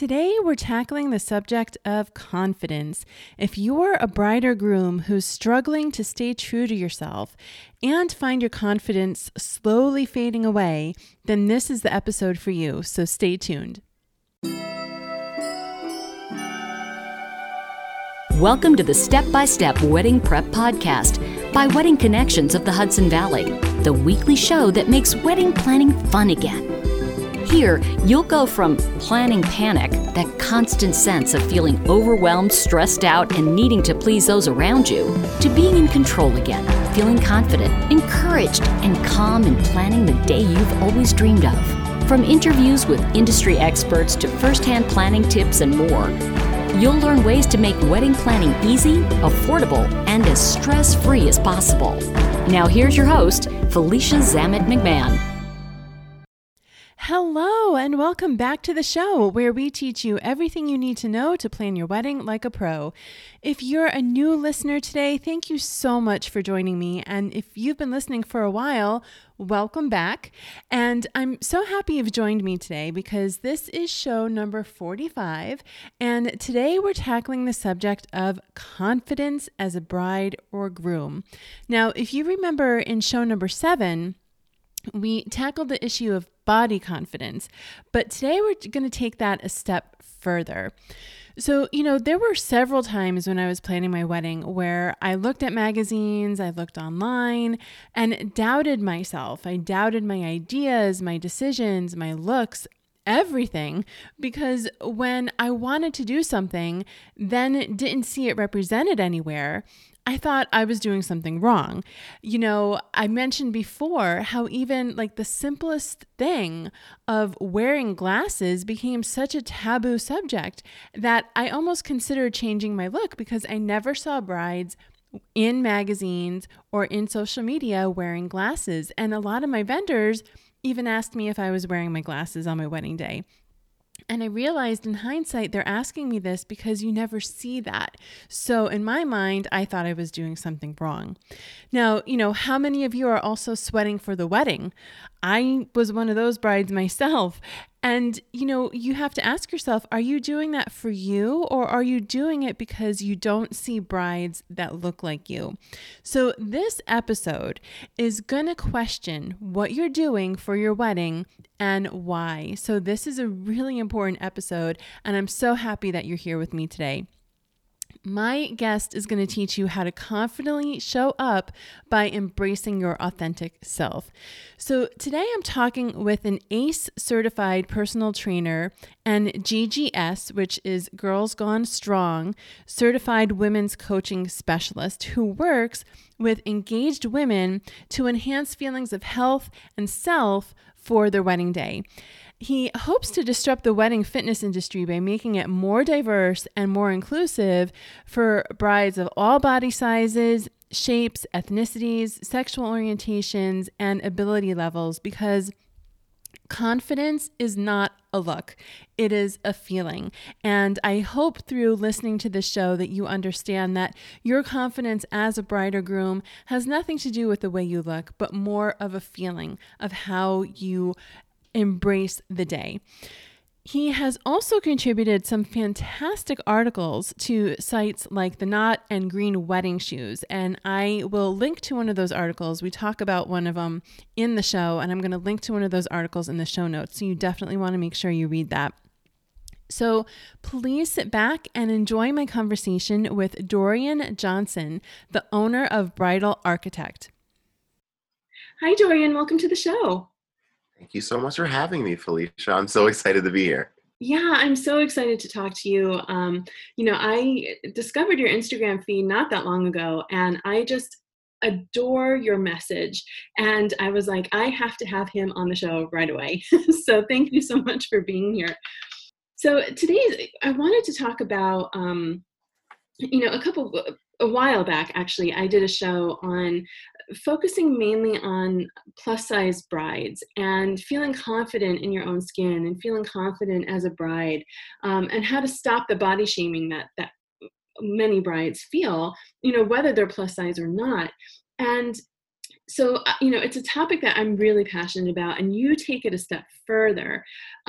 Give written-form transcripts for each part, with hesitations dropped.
Today, we're tackling the subject of confidence. If you're a bride or groom who's struggling to stay true to yourself and find your confidence slowly fading away, then this is the episode for you, so stay tuned. Welcome to the Step-by-Step Wedding Prep Podcast by Wedding Connections of the Hudson Valley, the weekly show that makes wedding planning fun again. Here, you'll go from planning panic, that constant sense of feeling overwhelmed, stressed out, and needing to please those around you, to being in control again, feeling confident, encouraged, and calm in planning the day you've always dreamed of. From interviews with industry experts to first-hand planning tips and more, you'll learn ways to make wedding planning easy, affordable, and as stress-free as possible. Now here's your host, Felicia Zamet McMahon. Hello, and welcome back to the show where we teach you everything you need to know to plan your wedding like a pro. If you're a new listener today, thank you so much for joining me. And if you've been listening for a while, welcome back. And I'm so happy you've joined me today because this is show number 45. And today we're tackling the subject of confidence as a bride or groom. Now, if you remember in show number 7, we tackled the issue of body confidence, but today we're going to take that a step further. So, there were several times when I was planning my wedding where I looked at magazines, I looked online, and doubted myself. I doubted my ideas, my decisions, my looks, everything, because when I wanted to do something, then didn't see it represented anywhere, I thought I was doing something wrong. I mentioned before how even like the simplest thing of wearing glasses became such a taboo subject that I almost considered changing my look because I never saw brides in magazines or in social media wearing glasses. And a lot of my vendors even asked me if I was wearing my glasses on my wedding day. And I realized in hindsight, they're asking me this because you never see that. So in my mind, I thought I was doing something wrong. Now, how many of you are also sweating for the wedding? I was one of those brides myself. And, you have to ask yourself, are you doing that for you or are you doing it because you don't see brides that look like you? So this episode is going to question what you're doing for your wedding and why. So this is a really important episode, and I'm so happy that you're here with me today. My guest is going to teach you how to confidently show up by embracing your authentic self. So today I'm talking with an ACE certified personal trainer and GGS, which is Girls Gone Strong, certified women's coaching specialist who works with engaged women to enhance feelings of health and self for their wedding day. He hopes to disrupt the wedding fitness industry by making it more diverse and more inclusive for brides of all body sizes, shapes, ethnicities, sexual orientations, and ability levels, because confidence is not a look. It is a feeling. And I hope through listening to this show that you understand that your confidence as a bride or groom has nothing to do with the way you look, but more of a feeling of how you embrace the day. He has also contributed some fantastic articles to sites like The Knot and Green Wedding Shoes, and I will link to one of those articles. We talk about one of them in the show, and I'm going to link to one of those articles in the show notes, so you definitely want to make sure you read that. So please sit back and enjoy my conversation with Dorian Johnson, the owner of Bridal Architect. Hi, Dorian. Welcome to the show. Thank you so much for having me, Felicia. I'm so excited to be here. Yeah, I'm so excited to talk to you. I discovered your Instagram feed not that long ago, and I just adore your message. And I was like, I have to have him on the show right away. So thank you so much for being here. So today I wanted to talk about, a while back, actually, I did a show on focusing mainly on plus size brides and feeling confident in your own skin and feeling confident as a bride, and how to stop the body shaming that many brides feel, whether they're plus size or not. And it's a topic that I'm really passionate about, and you take it a step further.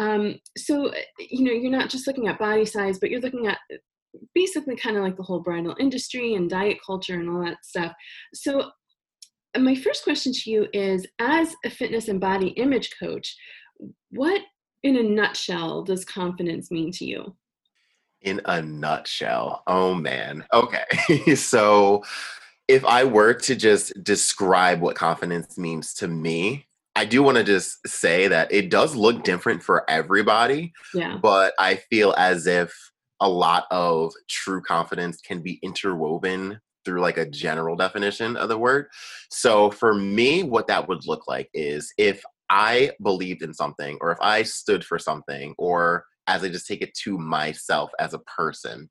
You're not just looking at body size, but you're looking at basically kind of like the whole bridal industry and diet culture and all that stuff. So my first question to you is, as a fitness and body image coach, what in a nutshell does confidence mean to you? In a nutshell. Oh man. Okay. So if I were to just describe what confidence means to me, I do want to just say that it does look different for everybody, Yeah. but I feel as if a lot of true confidence can be interwoven through like a general definition of the word. So for me, what that would look like is if I believed in something, or if I stood for something, or as I just take it to myself as a person,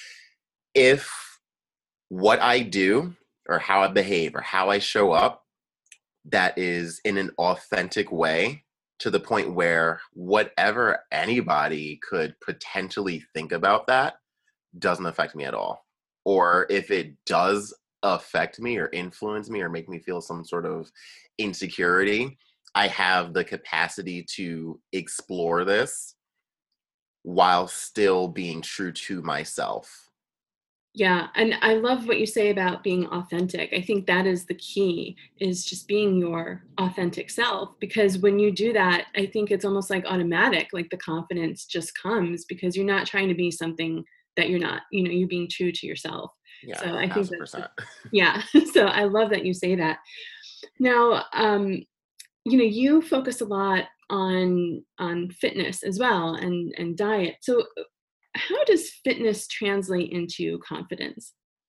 if what I do or how I behave or how I show up, that is in an authentic way, to the point where whatever anybody could potentially think about that doesn't affect me at all. Or if it does affect me or influence me or make me feel some sort of insecurity, I have the capacity to explore this while still being true to myself. Yeah, and I love what you say about being authentic. I think that is the key, is just being your authentic self, because when you do that, I think it's almost like automatic, like the confidence just comes because you're not trying to be something that you're not, you're being true to yourself. Yeah, So I think that's, 1000%. yeah. So I love that you say that. Now, you focus a lot on fitness as well, and diet. So how does fitness translate into confidence?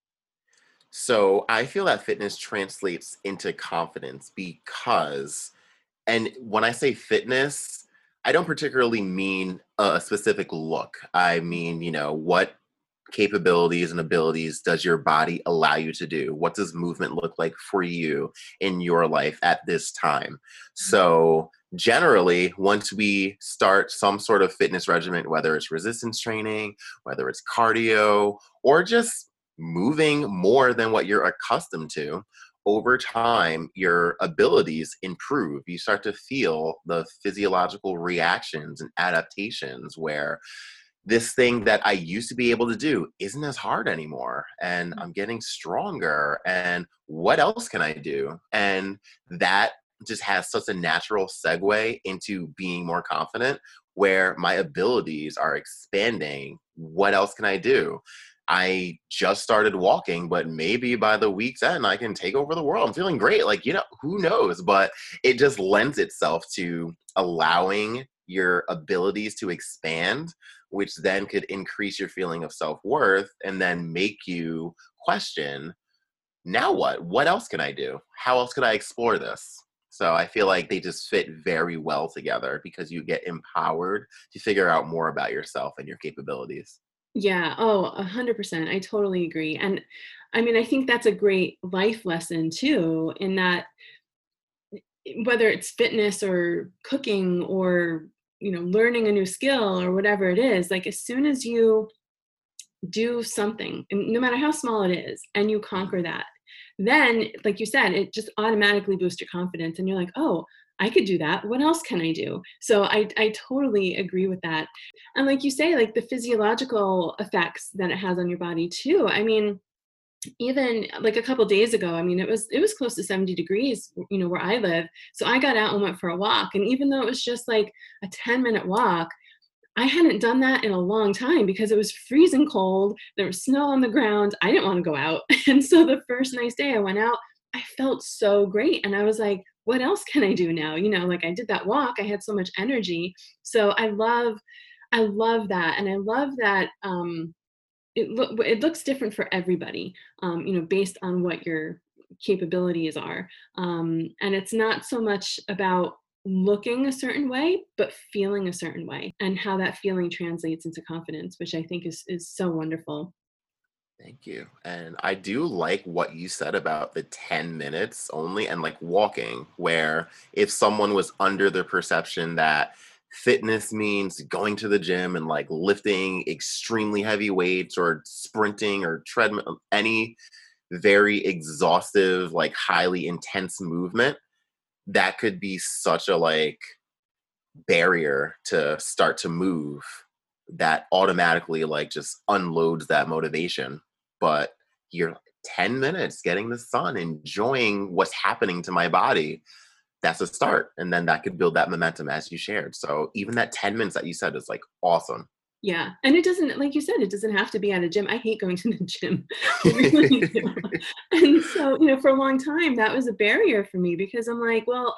So I feel that fitness translates into confidence because, and when I say fitness, I don't particularly mean a specific look. I mean, what capabilities and abilities does your body allow you to do? What does movement look like for you in your life at this time? So generally, once we start some sort of fitness regimen, whether it's resistance training, whether it's cardio, or just moving more than what you're accustomed to, over time, your abilities improve. You start to feel the physiological reactions and adaptations where this thing that I used to be able to do isn't as hard anymore. And I'm getting stronger. And what else can I do? And that just has such a natural segue into being more confident, where my abilities are expanding. What else can I do? I just started walking, but maybe by the week's end, I can take over the world. I'm feeling great. Like, who knows? But it just lends itself to allowing your abilities to expand, which then could increase your feeling of self-worth and then make you question, now what? What else can I do? How else could I explore this? So I feel like they just fit very well together because you get empowered to figure out more about yourself and your capabilities. Yeah. Oh, 100%. I totally agree. And I mean, I think that's a great life lesson too, in that whether it's fitness or cooking or, learning a new skill or whatever it is, like as soon as you do something, and no matter how small it is, and you conquer that, then, like you said, it just automatically boosts your confidence. And you're like, oh, I could do that. What else can I do? So I totally agree with that. And like you say, like the physiological effects that it has on your body too. I mean, even like a couple days ago, I mean, it was close to 70 degrees, where I live. So I got out and went for a walk. And even though it was just like a 10-minute walk, I hadn't done that in a long time because it was freezing cold. There was snow on the ground. I didn't want to go out. And so the first nice day I went out, I felt so great. And I was like, what else can I do now? Like I did that walk. I had so much energy. So I love that. And I love that it looks different for everybody, based on what your capabilities are. And it's not so much about looking a certain way, but feeling a certain way, and how that feeling translates into confidence, which I think is so wonderful. Thank you. And I do like what you said about the 10 minutes only and like walking, where if someone was under the perception that fitness means going to the gym and like lifting extremely heavy weights or sprinting or treadmill, any very exhaustive, like highly intense movement, that could be such a like barrier to start to move that automatically like just unloads that motivation. But you're 10 minutes getting the sun, enjoying what's happening to my body. That's a start. And then that could build that momentum as you shared. So even that 10 minutes that you said is like awesome. Yeah. And it doesn't, like you said, it doesn't have to be at a gym. I hate going to the gym. I really do. And so, for a long time, that was a barrier for me because I'm like, well,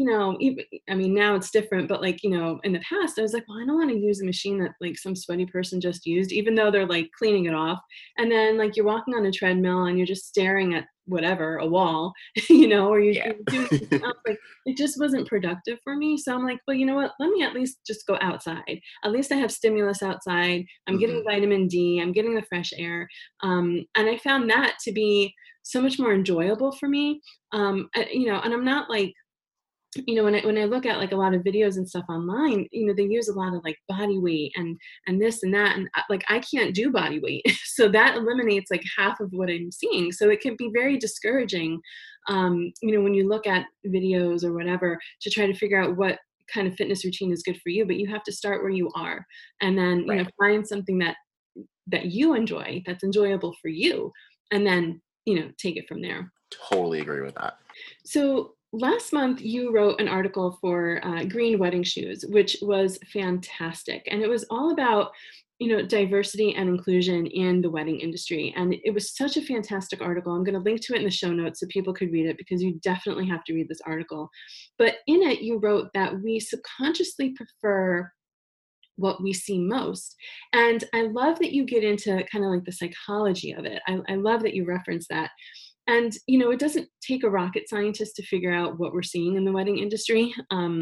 I mean, now it's different, but like, in the past, I was like, well, I don't want to use a machine that like some sweaty person just used, even though they're like cleaning it off. And then like you're walking on a treadmill and you're just staring at whatever, a wall, or you're doing something else. Like it just wasn't productive for me. So I'm like, well, you know what? Let me at least just go outside. At least I have stimulus outside. I'm getting vitamin D. I'm getting the fresh air. And I found that to be so much more enjoyable for me. And I'm not like, when I look at like a lot of videos and stuff online, they use a lot of like body weight and this and that. And like, I can't do body weight. So that eliminates like half of what I'm seeing. So it can be very discouraging, when you look at videos or whatever to try to figure out what kind of fitness routine is good for you, but you have to start where you are and then, find something that you enjoy, that's enjoyable for you. And then, take it from there. Totally agree with that. So last month, you wrote an article for Green Wedding Shoes, which was fantastic. And it was all about, diversity and inclusion in the wedding industry. And it was such a fantastic article. I'm going to link to it in the show notes so people could read it because you definitely have to read this article. But in it, you wrote that we subconsciously prefer what we see most. And I love that you get into kind of like the psychology of it. I love that you reference that. And, it doesn't take a rocket scientist to figure out what we're seeing in the wedding industry.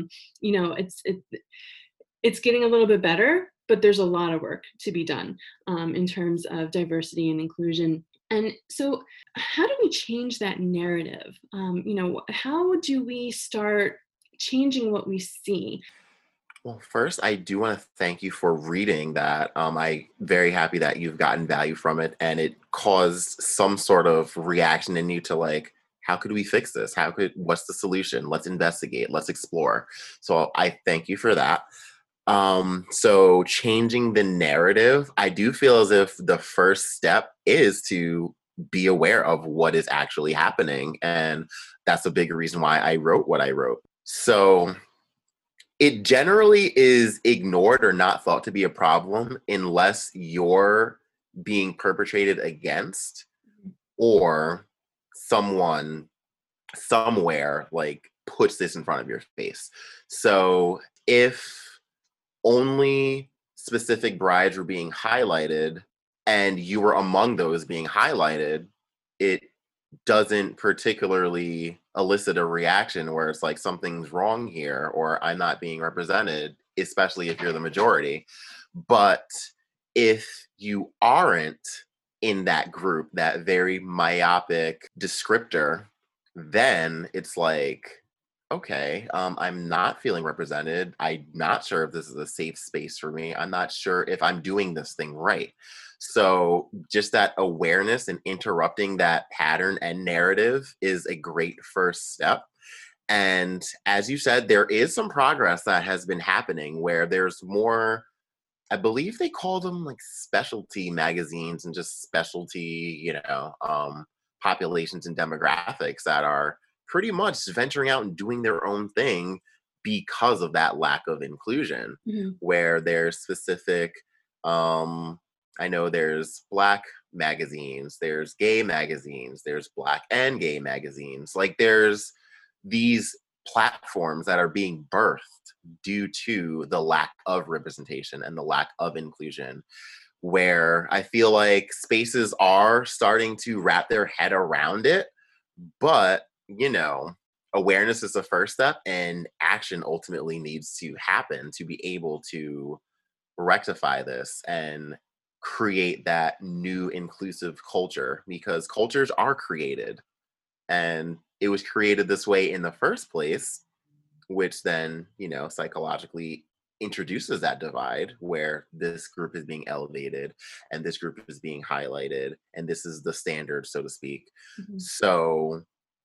It's getting a little bit better, but there's a lot of work to be done in terms of diversity and inclusion. And so how do we change that narrative? How do we start changing what we see? Well, first, I do want to thank you for reading that. I'm very happy that you've gotten value from it and it caused some sort of reaction in you to like, how could we fix this? What's the solution? Let's investigate, let's explore. So I thank you for that. So changing the narrative, I do feel as if the first step is to be aware of what is actually happening. And that's a big reason why I wrote what I wrote. So it generally is ignored or not thought to be a problem unless you're being perpetrated against or someone somewhere like puts this in front of your face. So if only specific brides were being highlighted and you were among those being highlighted, it doesn't particularly elicit a reaction where it's like something's wrong here or I'm not being represented, especially if you're the majority. But if you aren't in that group, that very myopic descriptor, then it's like, okay, I'm not feeling represented. I'm not sure if this is a safe space for me. I'm not sure if I'm doing this thing right. So just that awareness and interrupting that pattern and narrative is a great first step. And as you said, there is some progress that has been happening where there's more, I believe they call them like specialty magazines and just specialty, populations and demographics that are pretty much venturing out and doing their own thing because of that lack of inclusion, where there's specific, I know there's Black magazines, there's gay magazines, there's Black and gay magazines. Like there's these platforms that are being birthed due to the lack of representation and the lack of inclusion, where I feel like spaces are starting to wrap their head around it. But, awareness is the first step and action ultimately needs to happen to be able to rectify this and create that new inclusive culture, because cultures are created and it was created this way in the first place, which then, psychologically introduces that divide where this group is being elevated and this group is being highlighted and this is the standard, so to speak. Mhm. So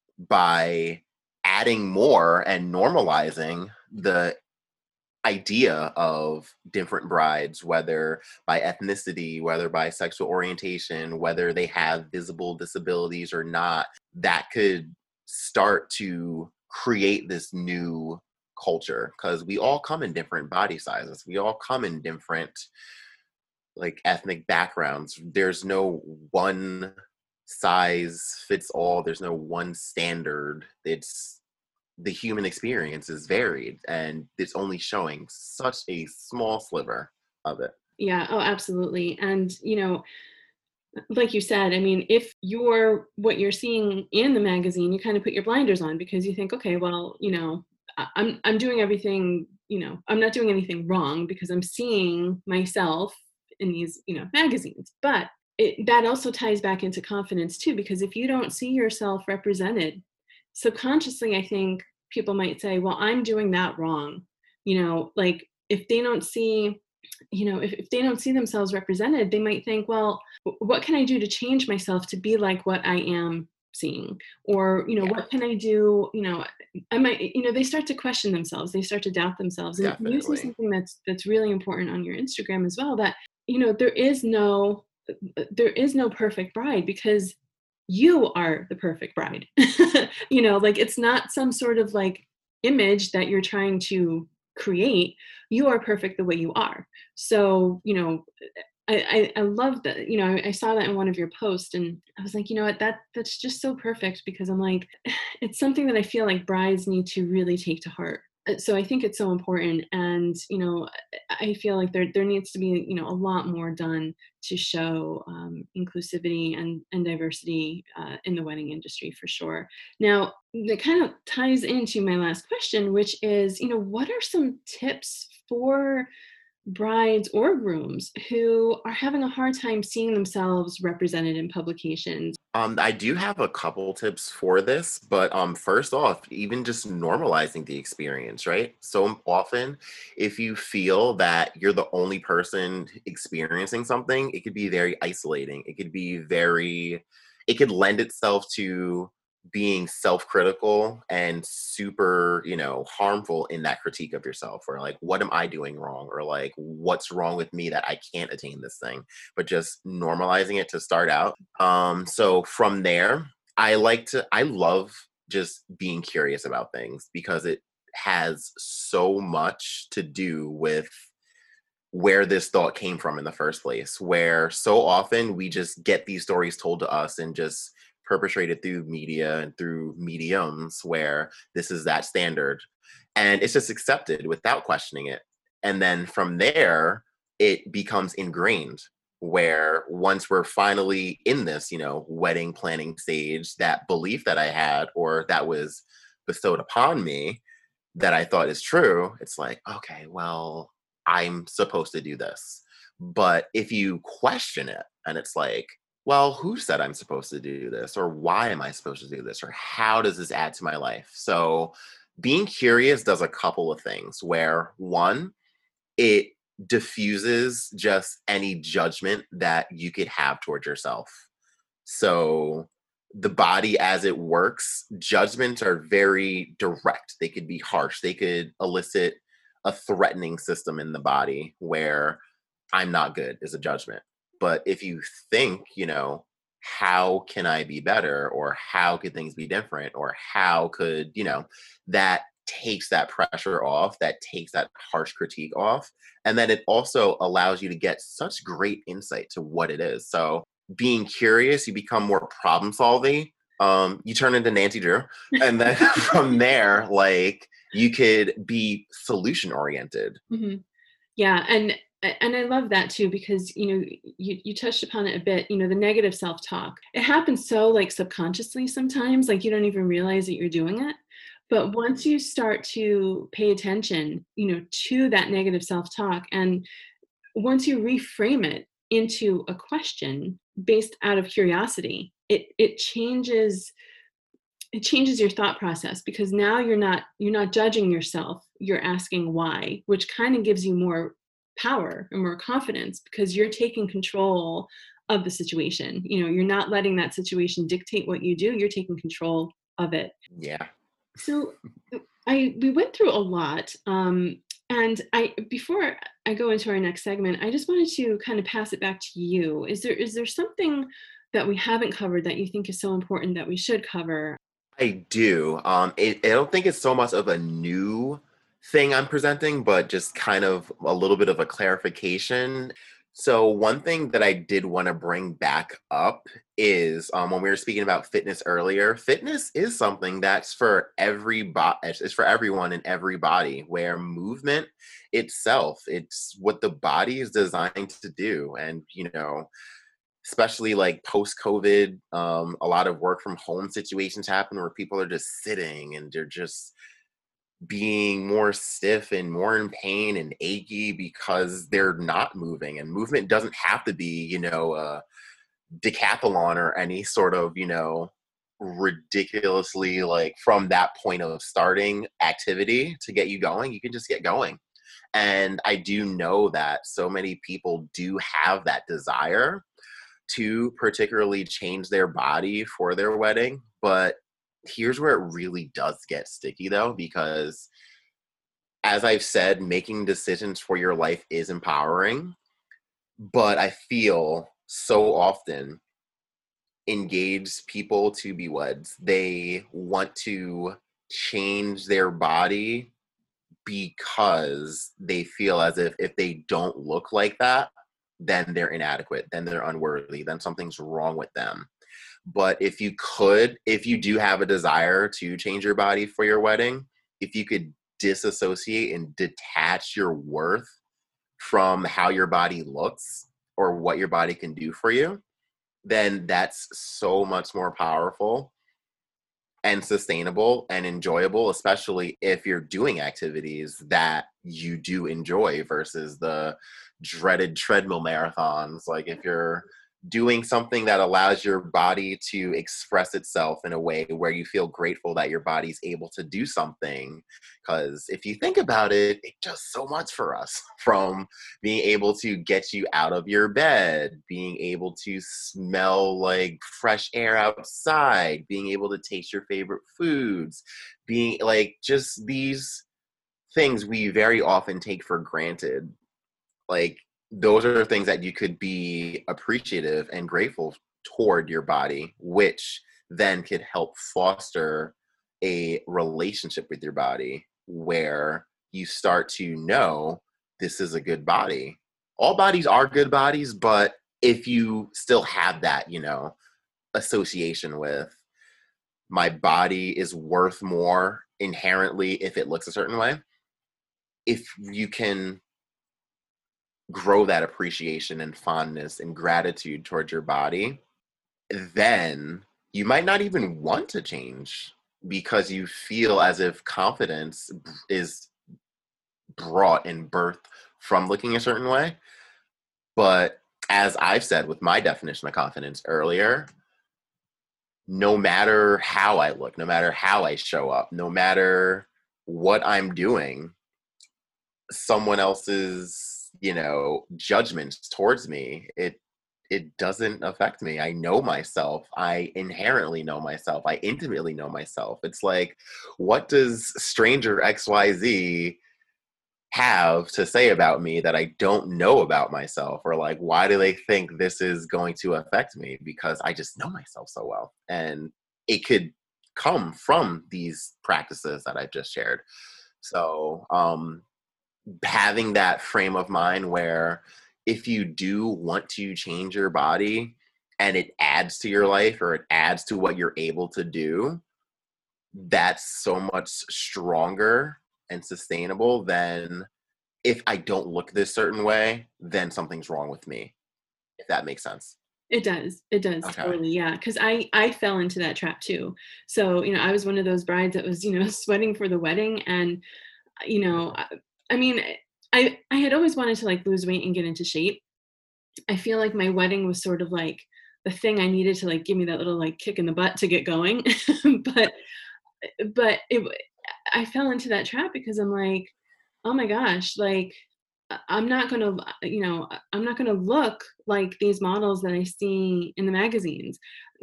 by adding more and normalizing the idea of different brides, whether by ethnicity, whether by sexual orientation, whether they have visible disabilities or not, that could start to create this new culture, because we all come in different body sizes. We all come in different like ethnic backgrounds. There's no one size fits all. There's no one standard. It's the human experience is varied and it's only showing such a small sliver of it. Yeah. Oh, absolutely. And, like you said, I mean, if you're what you're seeing in the magazine, you kind of put your blinders on because you think, okay, well, I'm doing everything, I'm not doing anything wrong because I'm seeing myself in these, magazines. But that also ties back into confidence too, because if you don't see yourself represented, subconsciously, I think people might say, well, I'm doing that wrong. Like if they don't see, if they don't see themselves represented, they might think, well, what can I do to change myself to be like what I am seeing? Or, Yeah, what can I do? I might, they start to question themselves. They start to doubt themselves. And you say definitely. something that's really important on your Instagram as well, that, there is no perfect bride because you are the perfect bride. Like it's not some sort of like image that you're trying to create. You are perfect the way you are. So, I love that. I saw that in one of your posts and I was like, you know what, that's just so perfect because I'm like, it's something that I feel like brides need to really take to heart. So I think it's so important. And, I feel like there needs to be, a lot more done to show inclusivity and diversity in the wedding industry for sure. Now, that kind of ties into my last question, which is, what are some tips for brides or grooms who are having a hard time seeing themselves represented in publications? I do have a couple tips for this, but first off, even just normalizing the experience, right? So often, if you feel that you're the only person experiencing something, it could be very isolating. It could lend itself to being self-critical and super, harmful in that critique of yourself, or like, what am I doing wrong? Or like, what's wrong with me that I can't attain this thing? But just normalizing it to start out. So from there, I love just being curious about things because it has so much to do with where this thought came from in the first place, where so often we just get these stories told to us and just perpetrated through media and through mediums where this is that standard. And it's just accepted without questioning it. And then from there, it becomes ingrained where once we're finally in this, wedding planning stage, that belief that I had or that was bestowed upon me that I thought is true, it's like, okay, well, I'm supposed to do this. But if you question it and it's like, well, who said I'm supposed to do this? Or why am I supposed to do this? Or how does this add to my life? So being curious does a couple of things where one, it diffuses just any judgment that you could have towards yourself. So the body as it works, judgments are very direct. They could be harsh. They could elicit a threatening system in the body where I'm not good is a judgment. But if you think, how can I be better? Or how could things be different? Or how could, that takes that pressure off, that takes that harsh critique off. And then it also allows you to get such great insight to what it is. So being curious, you become more problem solving. You turn into Nancy Drew. And then from there, like you could be solution oriented. Hmm. Yeah, and I love that too because you touched upon it a bit. The negative self-talk. It happens so like subconsciously sometimes, like you don't even realize that you're doing it. But once you start to pay attention, to that negative self-talk, and once you reframe it into a question based out of curiosity, it changes your thought process because now you're not judging yourself, you're asking why, which kind of gives you more power and more confidence because you're taking control of the situation. You're not letting that situation dictate what you do. You're taking control of it. Yeah. So we went through a lot. And before I go into our next segment, I just wanted to kind of pass it back to you. Is there something that we haven't covered that you think is so important that we should cover? I do. I don't think it's so much of a new thing I'm presenting, but just kind of a little bit of a clarification. So one thing that I did want to bring back up is when we were speaking about fitness earlier, fitness is something that's for it's for everyone in every body, where movement itself, it's what the body is designed to do. And, especially like post-COVID, a lot of work from home situations happen where people are just sitting and they're just being more stiff and more in pain and achy because they're not moving. And movement doesn't have to be, a decathlon or any sort of, ridiculously like from that point of starting activity to get you going. You can just get going. And I do know that so many people do have that desire to particularly change their body for their wedding. But here's where it really does get sticky though, because as I've said, making decisions for your life is empowering, but I feel so often engaged people to be weds, they want to change their body because they feel as if they don't look like that, then they're inadequate, then they're unworthy, then something's wrong with them. But if you do have a desire to change your body for your wedding, if you could disassociate and detach your worth from how your body looks or what your body can do for you, then that's so much more powerful and sustainable and enjoyable, especially if you're doing activities that you do enjoy versus the dreaded treadmill marathons. Like if you're doing something that allows your body to express itself in a way where you feel grateful that your body's able to do something. Because if you think about it, it does so much for us, from being able to get you out of your bed, being able to smell like fresh air outside, being able to taste your favorite foods, being like just these things we very often take for granted. Like those are things that you could be appreciative and grateful toward your body, which then could help foster a relationship with your body where you start to know this is a good body. All bodies are good bodies, but if you still have that, association with my body is worth more inherently if it looks a certain way, if you can grow that appreciation and fondness and gratitude towards your body, then you might not even want to change because you feel as if confidence is brought and birthed from looking a certain way. But as I've said with my definition of confidence earlier, no matter how I look, no matter how I show up, no matter what I'm doing, someone else's judgments towards me, it doesn't affect me. I know myself. I inherently know myself. I intimately know myself. It's like, what does stranger XYZ have to say about me that I don't know about myself? Or like, why do they think this is going to affect me? Because I just know myself so well. And it could come from these practices that I've just shared. So, having that frame of mind where if you do want to change your body and it adds to your life or it adds to what you're able to do, that's so much stronger and sustainable than if I don't look this certain way, then something's wrong with me, if that makes sense. It does. It does. Okay. Totally. Yeah. Cause I fell into that trap too. So, I was one of those brides that was, sweating for the wedding. And, I mean, I had always wanted to like lose weight and get into shape. I feel like my wedding was sort of like the thing I needed to like give me that little like kick in the butt to get going. but I fell into that trap because I'm like, oh my gosh, like I'm not going to, I'm not going to look like these models that I see in the magazines.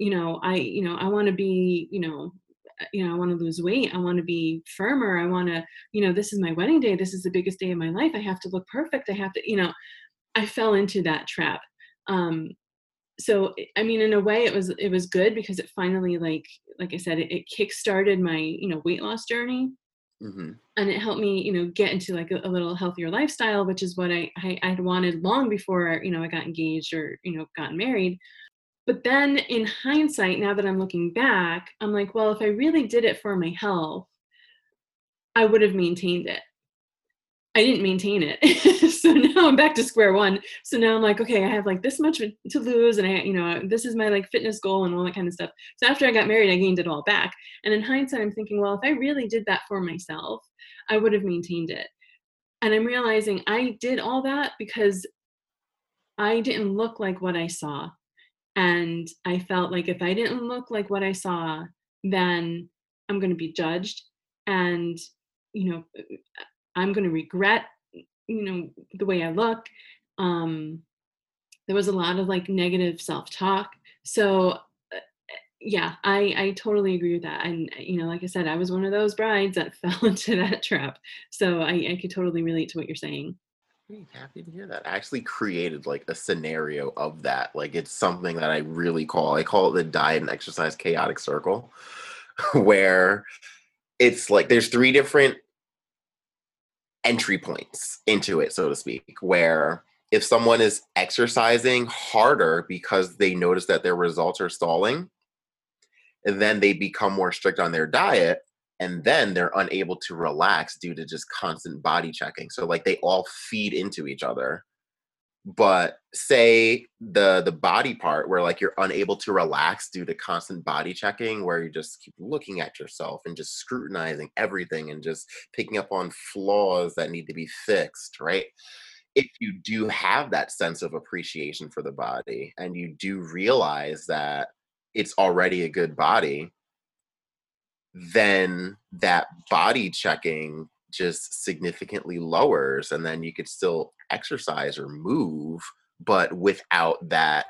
I want to be, I want to lose weight. I want to be firmer. I want to, this is my wedding day. This is the biggest day of my life. I have to look perfect. I have to, I fell into that trap. So I mean, in a way it was good because it finally, like I said, it kick-started my, weight loss journey. Mm-hmm. And it helped me, get into like a little healthier lifestyle, which is what I'd wanted long before, I got engaged or, gotten married. But then in hindsight, now that I'm looking back, I'm like, well, if I really did it for my health, I would have maintained it. I didn't maintain it. So now I'm back to square one. So now I'm like, okay, I have like this much to lose. And this is my like fitness goal and all that kind of stuff. So after I got married, I gained it all back. And in hindsight, I'm thinking, well, if I really did that for myself, I would have maintained it. And I'm realizing I did all that because I didn't look like what I saw. And I felt like if I didn't look like what I saw, then I'm going to be judged. And, I'm going to regret, the way I look. There was a lot of like negative self-talk. So yeah, I totally agree with that. And, like I said, I was one of those brides that fell into that trap. So I could totally relate to what you're saying. Hey, happy to hear that. I actually created like a scenario of that. Like it's something that I call it the diet and exercise chaotic circle, where it's like there's three different entry points into it, so to speak, where if someone is exercising harder because they notice that their results are stalling, and then they become more strict on their diet, and then they're unable to relax due to just constant body checking. So like they all feed into each other. But say the body part where like you're unable to relax due to constant body checking, where you just keep looking at yourself and just scrutinizing everything and just picking up on flaws that need to be fixed, right? If you do have that sense of appreciation for the body and you do realize that it's already a good body, then that body checking just significantly lowers, and then you could still exercise or move, but without that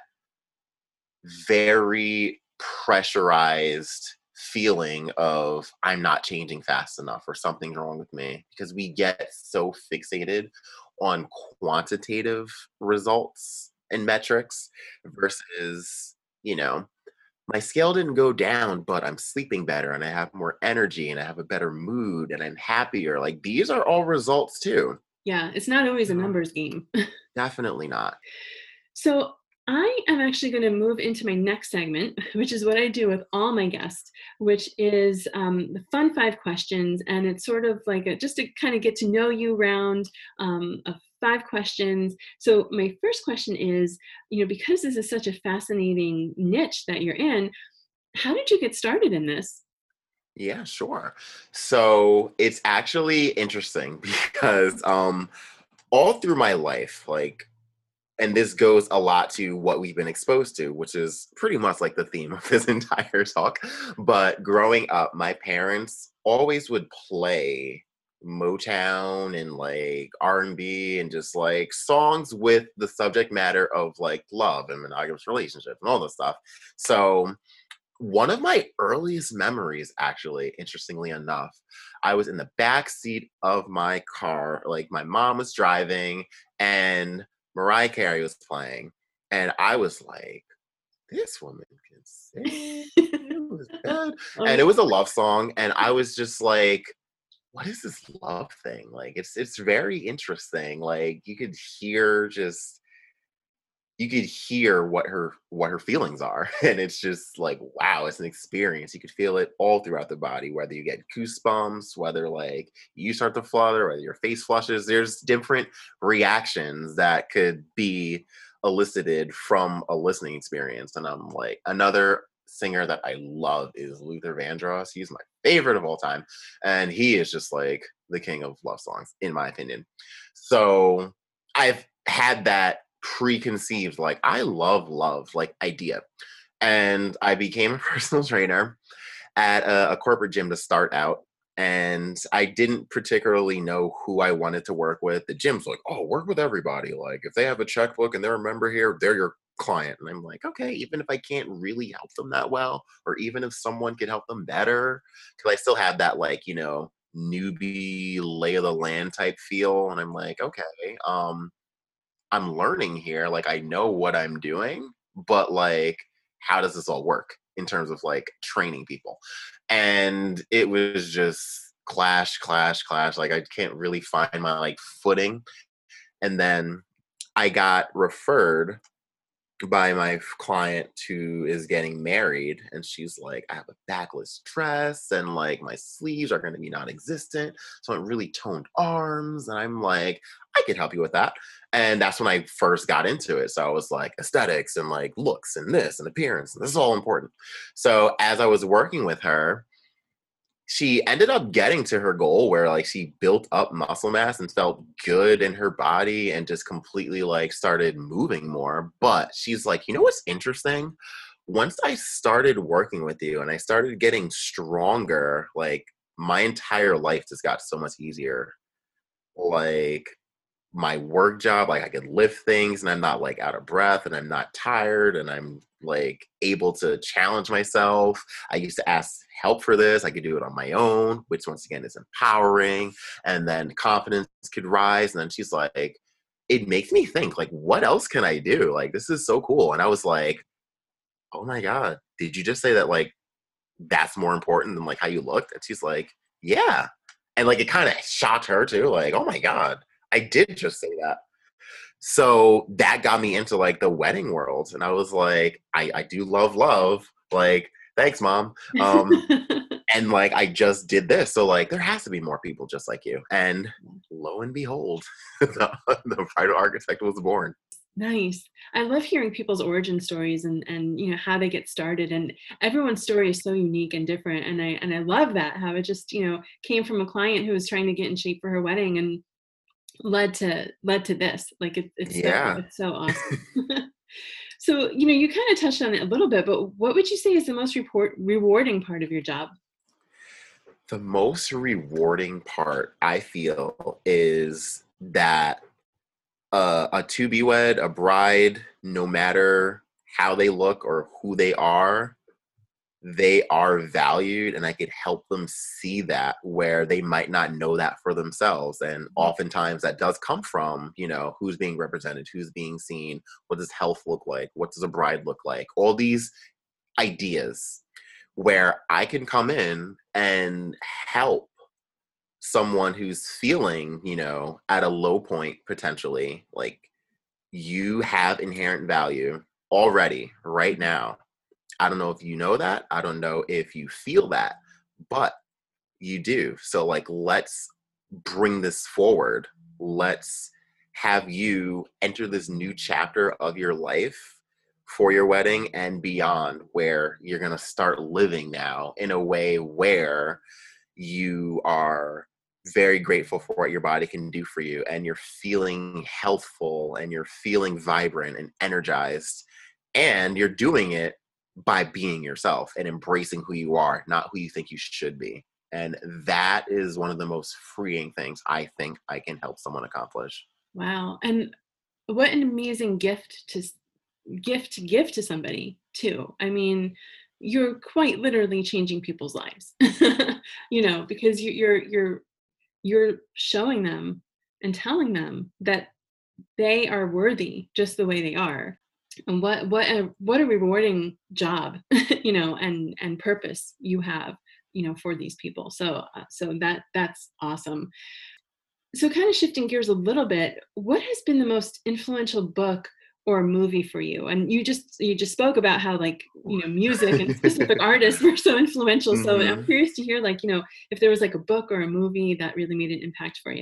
very pressurized feeling of I'm not changing fast enough or something's wrong with me, because we get so fixated on quantitative results and metrics versus, my scale didn't go down, but I'm sleeping better and I have more energy and I have a better mood and I'm happier. Like these are all results too. Yeah, it's not always a Yeah. numbers game. Definitely not. So I am actually going to move into my next segment, which is what I do with all my guests, which is the fun 5 questions. And it's sort of like just to kind of get to know you round of 5 questions. So my first question is, because this is such a fascinating niche that you're in, how did you get started in this? Yeah, sure. So it's actually interesting because all through my life, like, and this goes a lot to what we've been exposed to, which is pretty much like the theme of this entire talk. But growing up, my parents always would play Motown and like R&B and just like songs with the subject matter of like love and monogamous relationships and all this stuff. So one of my earliest memories, actually, interestingly enough, I was in the back seat of my car, like my mom was driving and Mariah Carey was playing. And I was like, this woman can sing. It was good. And it was a love song. And I was just like, what is this love thing? Like it's very interesting. Like you could hear what her feelings are, and it's just like wow, it's an experience. You could feel it all throughout the body, whether you get goosebumps, whether like you start to flutter, whether your face flushes. There's different reactions that could be elicited from a listening experience. And I'm like, another singer that I love is Luther Vandross. He's my favorite of all time, and he is just like the king of love songs in my opinion. So I've had that preconceived like I love like idea, and I became a personal trainer at a corporate gym to start out, And I didn't particularly know who I wanted to work with. The gym's like, oh, work with everybody. Like, if they have a checkbook and they're a member here, they're your client. And I'm like, okay, even if I can't really help them that well, or even if someone could help them better, because I still have that, like, newbie lay of the land type feel. And I'm like, okay, I'm learning here. Like, I know what I'm doing, but like, how does this all work in terms of like training people? And it was just clash, clash, clash. Like, I can't really find my like footing. And then I got referred by my client who is getting married, and she's like, I have a backless dress and like my sleeves are going to be non-existent, so I want really toned arms. And I'm like, I could help you with that. And that's when I first got into it. So I was like, aesthetics and like looks and this and appearance, and this is all important. So as I was working with her, she ended up getting to her goal where like she built up muscle mass and felt good in her body and just completely like started moving more. But she's like, what's interesting? Once I started working with you and I started getting stronger, like my entire life just got so much easier. Like, my work job, like I could lift things and I'm not like out of breath and I'm not tired and I'm like able to challenge myself. I used to ask help for this. I could do it on my own, which once again is empowering. And then confidence could rise. And then she's like, it makes me think, like, what else can I do? Like, this is so cool. And I was like, oh my God, did you just say that like that's more important than like how you looked? And she's like, yeah. And like it kind of shocked her too. Like, oh my God, I did just say that. So that got me into like the wedding world. And I was like, I do love. Like, thanks, Mom. And like, I just did this. So like, there has to be more people just like you. And lo and behold, the bridal architect was born. Nice. I love hearing people's origin stories and how they get started, and everyone's story is so unique and different. And I love that, how it just, came from a client who was trying to get in shape for her wedding and led to this. Like it's so awesome. So, you kind of touched on it a little bit, but what would you say is the most rewarding part of your job? The most rewarding part, I feel, is that a to-be-wed, a bride, no matter how they look or who they are valued, and I could help them see that where they might not know that for themselves. And oftentimes that does come from, who's being represented, who's being seen, what does health look like, what does a bride look like, all these ideas where I can come in and help someone who's feeling, at a low point potentially. Like, you have inherent value already right now. I don't know if you know that. I don't know if you feel that, but you do. So like, let's bring this forward. Let's have you enter this new chapter of your life for your wedding and beyond, where you're going to start living now in a way where you are very grateful for what your body can do for you, and you're feeling healthful and you're feeling vibrant and energized, and you're doing it by being yourself and embracing who you are, not who you think you should be. And that is one of the most freeing things I think I can help someone accomplish. Wow. And what an amazing gift to give to somebody too. I mean, you're quite literally changing people's lives, because you're showing them and telling them that they are worthy just the way they are. And what a rewarding job, and purpose you have, for these people. So that's awesome. So kind of shifting gears a little bit, what has been the most influential book or movie for you? And you just spoke about how, like, music and specific artists were so influential. Mm-hmm. So I'm curious to hear, like, if there was like a book or a movie that really made an impact for you.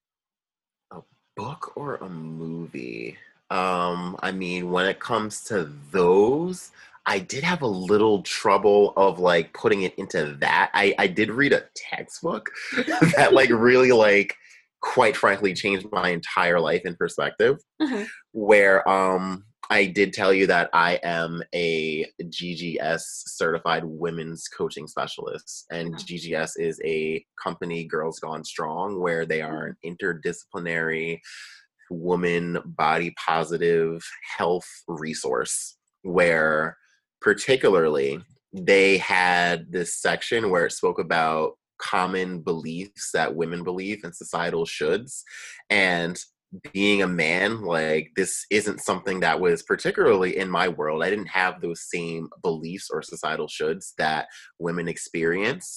A book or a movie? I mean, when it comes to those, I did have a little trouble of like putting it into that. I did read a textbook that like really, like, quite frankly changed my entire life in perspective, where I did tell you that I am a GGS certified women's coaching specialist, and GGS is a company, Girls Gone Strong, where they are an interdisciplinary woman body positive health resource, where particularly they had this section where it spoke about common beliefs that women believe and societal shoulds. And being a man, like, this isn't something that was particularly in my world. I didn't have those same beliefs or societal shoulds that women experience.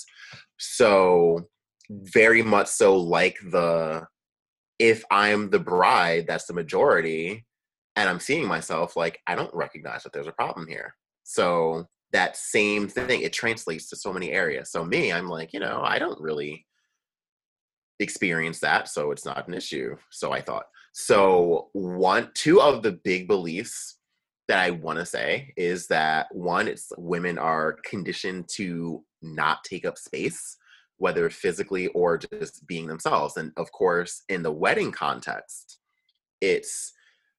So very much so, like, the if I'm the bride that's the majority and I'm seeing myself, like, I don't recognize that there's a problem here. So that same thing, it translates to so many areas. So me, I'm like, I don't really experience that, so it's not an issue. So I thought. So two of the big beliefs that I want to say is that, one, it's women are conditioned to not take up space, whether physically or just being themselves. And of course, in the wedding context, it's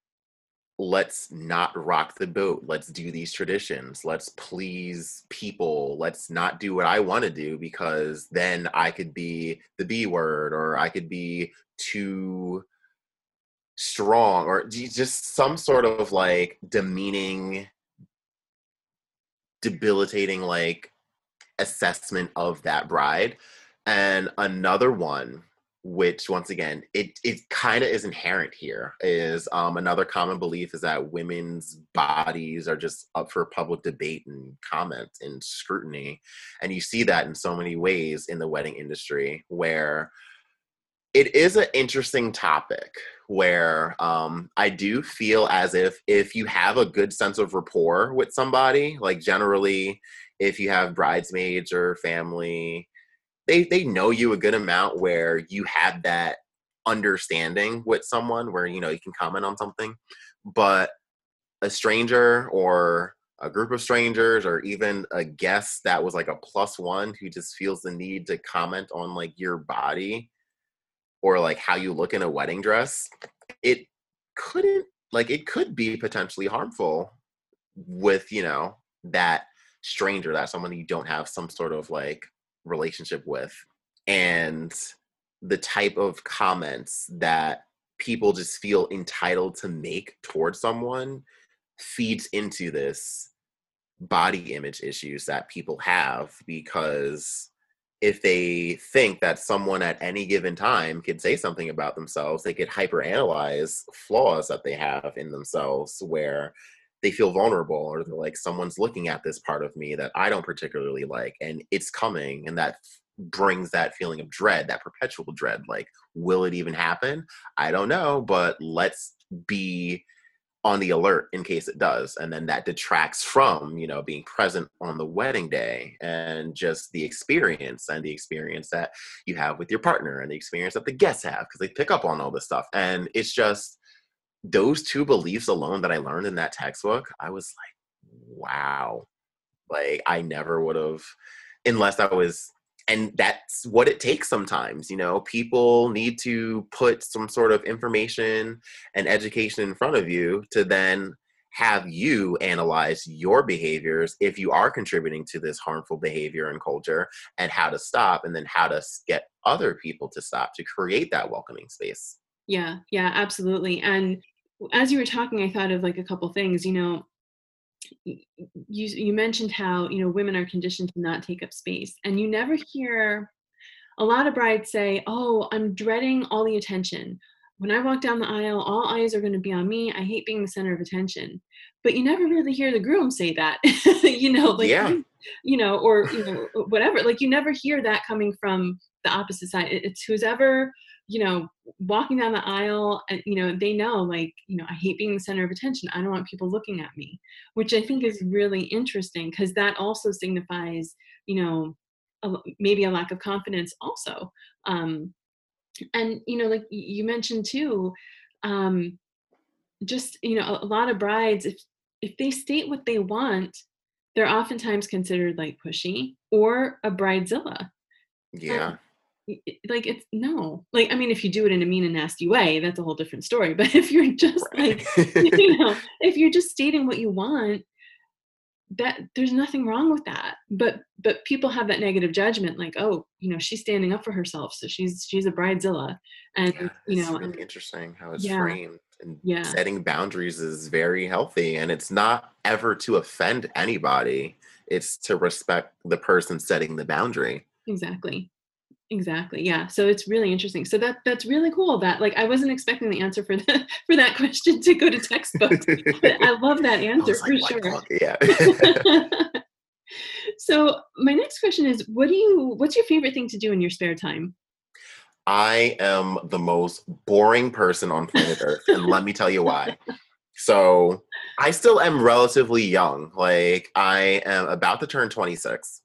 let's not rock the boat. Let's do these traditions. Let's please people. Let's not do what I want to do, because then I could be the B word, or I could be too strong, or just some sort of like demeaning, debilitating, like, assessment of that bride. And another one, which once again, it kind of is inherent here, is another common belief is that women's bodies are just up for public debate and comment and scrutiny. And you see that in so many ways in the wedding industry, where it is an interesting topic, where I do feel as if you have a good sense of rapport with somebody, like generally if you have bridesmaids or family, they know you a good amount, where you have that understanding with someone where, you can comment on something. But a stranger or a group of strangers, or even a guest that was like a plus one who just feels the need to comment on like your body or like how you look in a wedding dress, it could be potentially harmful with, that stranger, that someone you don't have some sort of like relationship with. And the type of comments that people just feel entitled to make towards someone feeds into this body image issues that people have, because if they think that someone at any given time could say something about themselves, they could hyperanalyze flaws that they have in themselves, where they feel vulnerable, or they're like, someone's looking at this part of me that I don't particularly like, and it's coming. And that brings that feeling of dread, that perpetual dread. Like, will it even happen? I don't know, but let's be on the alert in case it does. And then that detracts from, being present on the wedding day, and just the experience that you have with your partner, and the experience that the guests have, because they pick up on all this stuff. And it's just those two beliefs alone that I learned in that textbook. I was like, wow, like I never would have, unless I was. And that's what it takes sometimes. People need to put some sort of information and education in front of you to then have you analyze your behaviors if you are contributing to this harmful behavior and culture, and how to stop, and then how to get other people to stop, to create that welcoming space. Yeah, absolutely. And as you were talking, I thought of like a couple things. You mentioned how women are conditioned to not take up space, and you never hear a lot of brides say, "Oh, I'm dreading all the attention. When I walk down the aisle, all eyes are going to be on me. I hate being the center of attention." But you never really hear the groom say that, like, Yeah. Or whatever. Like, you never hear that coming from the opposite side. It's who's ever walking down the aisle, and they know, like, I hate being the center of attention. I don't want people looking at me, which I think is really interesting, because that also signifies maybe a lack of confidence also. And like you mentioned too, just a lot of brides, if they state what they want, they're oftentimes considered like pushy or a bridezilla. Yeah. like, it's no, like, I mean, if you do it in a mean and nasty way, that's a whole different story. But if you're just like, Right. if you're just stating what you want, that there's nothing wrong with that. But people have that negative judgment, like, oh, she's standing up for herself, so she's a bridezilla, and Yeah, it's really interesting how it's yeah, framed. And yeah, setting boundaries is very healthy. And it's not ever to offend anybody, it's to respect the person setting the boundary. exactly. Exactly. Yeah. So it's really interesting. So that's really cool that, like, I wasn't expecting the answer for that for that question to go to textbooks, but I love that I answer was for like, what sure. book? Yeah. So my next question is, what's your favorite thing to do in your spare time? I am the most boring person on planet Earth. And let me tell you why. So I still am relatively young. Like, I am about to turn 26,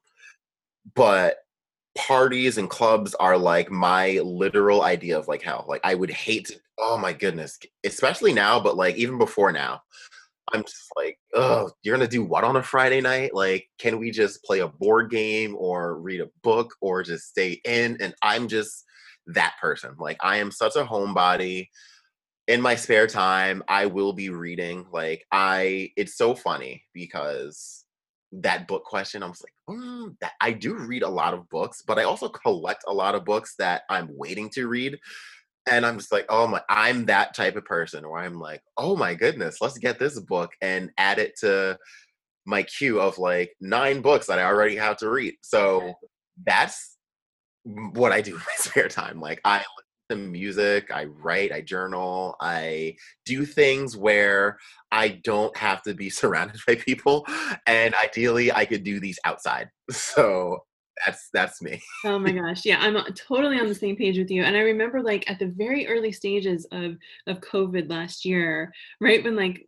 but parties and clubs are like my literal idea of like hell. Like, I would hate to, oh my goodness, especially now, but like even before now, I'm just like, oh, you're gonna do what on a Friday night? Like, can we just play a board game or read a book or just stay in? And I'm just that person. Like, I am such a homebody. In my spare time, I will be reading. Like, it's so funny because that book question, I was like, that I do read a lot of books, but I also collect a lot of books that I'm waiting to read. And I'm just like, oh my, I'm that type of person where I'm like, oh my goodness, let's get this book and add it to my queue of like 9 books that I already have to read. So that's what I do in my spare time. Like, I listen to music, I write, I journal, I do things where I don't have to be surrounded by people. And ideally I could do these outside. So that's me. Oh my gosh. Yeah, I'm totally on the same page with you. And I remember, like, at the very early stages of COVID last year, right when, like,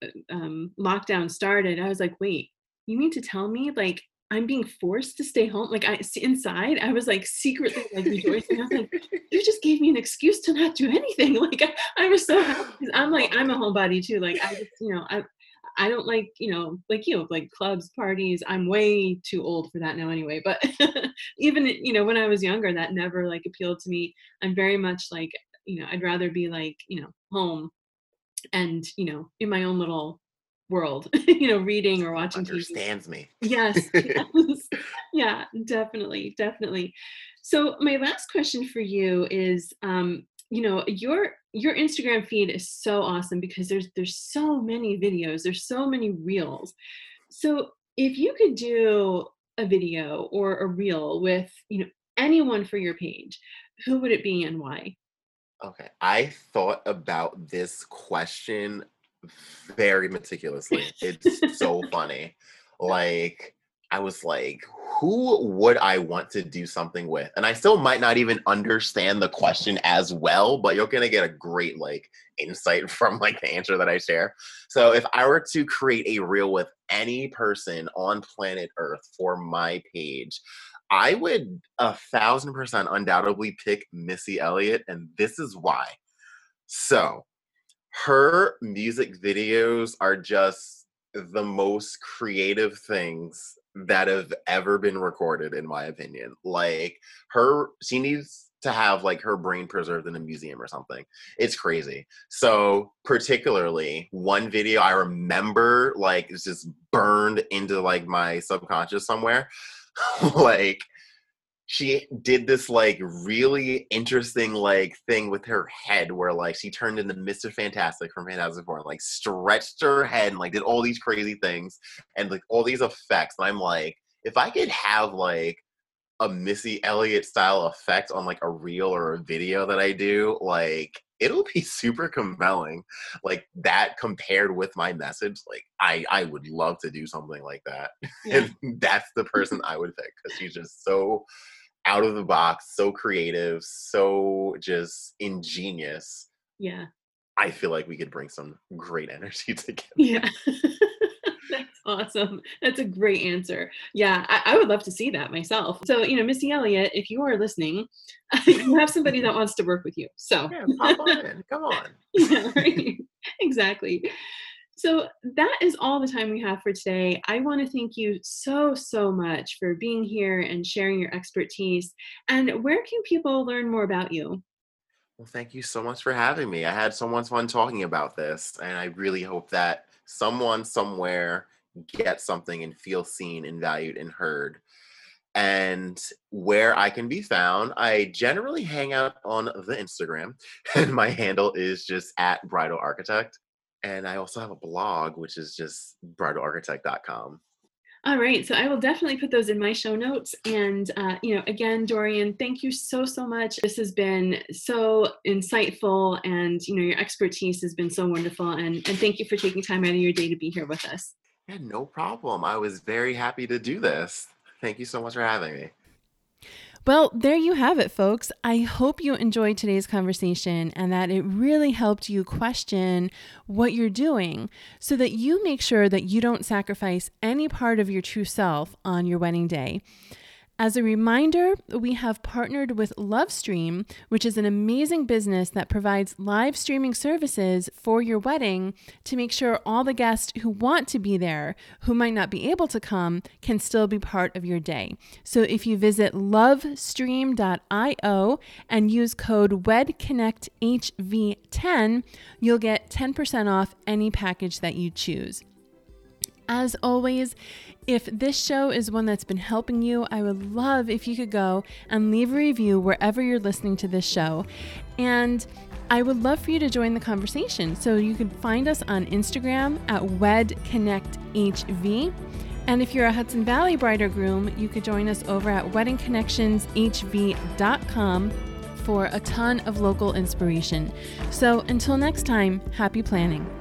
lockdown started, I was like, wait, you mean to tell me, like, I'm being forced to stay home? Like, inside, I was like secretly like rejoicing. I was like, you just gave me an excuse to not do anything. Like, I was so happy because I'm like, I'm a homebody too. Like, I just, I don't like, like you, like clubs, parties. I'm way too old for that now anyway. But even, when I was younger, that never like appealed to me. I'm very much like, I'd rather be like, home and, in my own little world, reading or watching TV. Understands me. Yes, yes. Yeah, definitely, definitely. So my last question for you is, your Instagram feed is so awesome because there's so many videos, there's so many reels. So if you could do a video or a reel with, anyone for your page, who would it be and why? Okay. I thought about this question very meticulously. It's so funny. Like, I was like, who would I want to do something with? And I still might not even understand the question as well, but you're gonna get a great like insight from like the answer that I share. So if I were to create a reel with any person on planet Earth for my page, I would 1,000% undoubtedly pick Missy Elliott, and this is why. So, her music videos are just the most creative things that have ever been recorded, in my opinion. Like, she needs to have like her brain preserved in a museum or something. It's crazy. So, particularly one video I remember, like, it's just burned into like my subconscious somewhere. Like, she did this like really interesting like thing with her head where like she turned into Mr. Fantastic from Fantastic Four and like stretched her head and like did all these crazy things and like all these effects. And I'm like, if I could have like a Missy Elliott style effect on like a reel or a video that I do, like it'll be super compelling. Like that compared with my message, like I would love to do something like that. Yeah, And that's the person I would pick because she's just so out of the box, so creative, so just ingenious. yeah, I feel like we could bring some great energy together. yeah. That's awesome. That's a great answer. Yeah, I would love to see that myself. So, Missy Elliott, if you are listening, you have somebody that wants to work with you. So, Yeah, pop on in. Come on. yeah, right. Exactly. So that is all the time we have for today. I want to thank you so, so much for being here and sharing your expertise. And where can people learn more about you? Well, thank you so much for having me. I had so much fun talking about this, and I really hope that someone somewhere gets something and feels seen and valued and heard. And where I can be found, I generally hang out on the Instagram, and my handle is just at Bridal Architect. And I also have a blog, which is just bridalarchitect.com. All right, so I will definitely put those in my show notes. And, again, Dorian, thank you so, so much. This has been so insightful, and, your expertise has been so wonderful. And thank you for taking time out of your day to be here with us. Yeah, no problem. I was very happy to do this. Thank you so much for having me. Well, there you have it, folks. I hope you enjoyed today's conversation and that it really helped you question what you're doing so that you make sure that you don't sacrifice any part of your true self on your wedding day. As a reminder, we have partnered with Lovestream, which is an amazing business that provides live streaming services for your wedding to make sure all the guests who want to be there, who might not be able to come, can still be part of your day. So if you visit lovestream.io and use code WEDConnectHV10, you'll get 10% off any package that you choose. As always, if this show is one that's been helping you, I would love if you could go and leave a review wherever you're listening to this show. And I would love for you to join the conversation. So you can find us on Instagram at WedConnectHV. And if you're a Hudson Valley bride or groom, you could join us over at weddingconnectionshv.com for a ton of local inspiration. So until next time, happy planning.